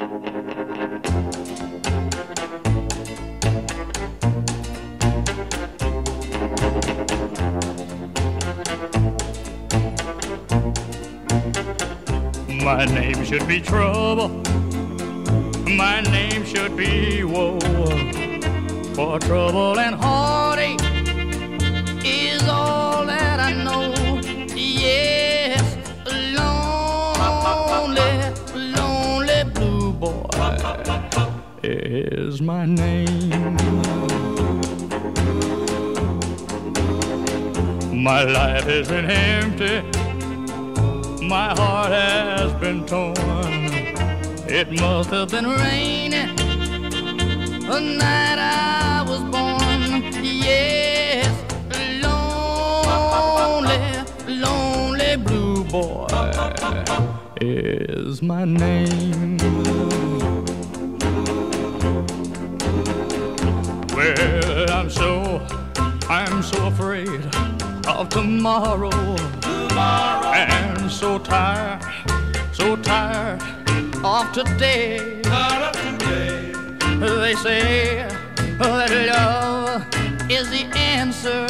My name should be trouble. My name should be woe. For trouble and heartache is all that I know. Yes, lonely, lonely blue boy is my name. My life has been empty. My heart has been torn. It must have been raining the night I was born. Yes, lonely, lonely blue boy is my name. Well, I'm so afraid of tomorrow. And so tired of today. They say that love is the answer,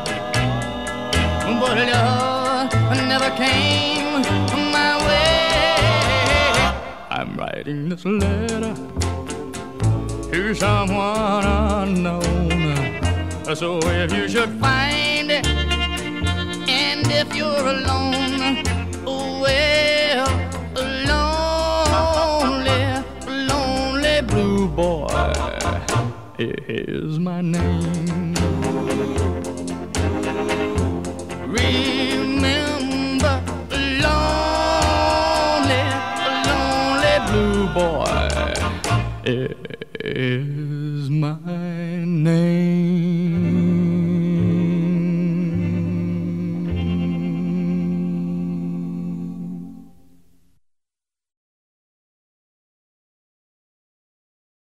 but love never came my way. I'm writing this letter to someone unknown. So if you should find it, and if you're alone, well, lonely, lonely blue boy is my name. Remember, lonely, lonely blue boy is my name.